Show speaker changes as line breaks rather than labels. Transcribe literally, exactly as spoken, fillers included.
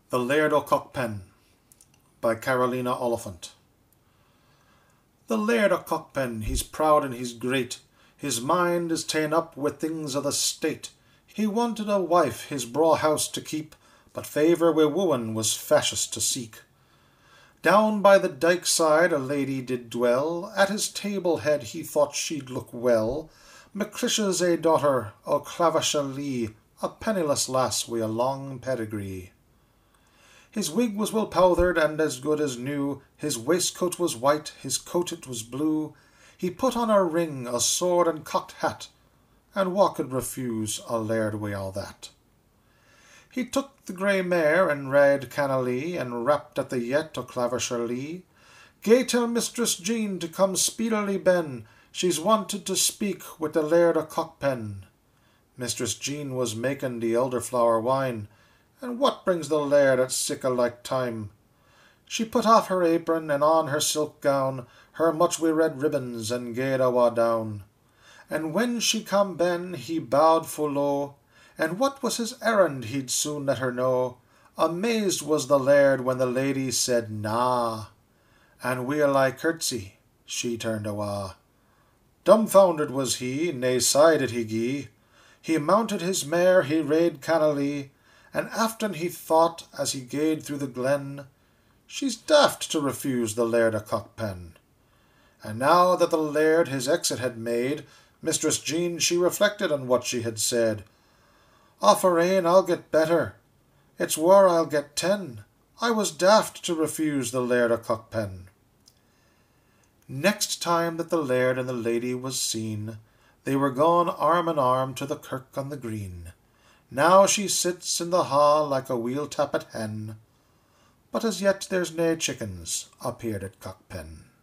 The Laird o' Cockpen by Carolina Oliphant. The Laird o' Cockpen, he's proud and he's great, his mind is ta'en up wi' things o' the state. He wanted a wife his braw house to keep, but favour wi' wooing was fashious to seek. Down by the dyke side a lady did dwell, at his table head he thought she'd look well. Macrisha's ae daughter o' Claversham, a penniless lass wi' a long pedigree. His wig was well powthered and as good as new, his waistcoat was white, his coat it was blue. He put on a ring, a sword and cocked hat, and wha could refuse a laird wi' all that? He took the grey mare and rade cannily, and rapped at the yett o' Claversham. "Gae tell Mistress Jean to come speedily ben, she's wanted to speak with the Laird o' Cockpen." Mistress Jean was making the elderflower wine, and what brings the laird at sic a like time? She put off her apron and on her silk gown, her much wi' red ribbons, and gaed awa down. And when she come ben, he bowed full low, and what was his errand he'd soon let her know. Amazed was the laird when the lady said na, and wi' a like curtsy she turned awa. Dumbfoundered was he, nae sigh did he gie. He mounted his mare, he rade cannily, and aften he thought, as he gaed through the glen, she's daft to refuse the Laird o' Cockpen. And now that the laird his exit had made, Mistress Jean she reflected on what she had said. "Ah, for ane I'll get better, it's war I'll get ten. I was daft to refuse the Laird o' Cockpen." Next time that the laird and the lady was seen, they were gone arm in arm to the kirk on the green. Now she sits in the ha like a weel tappet hen, but as yet there's nae chickens appeared at Cockpen.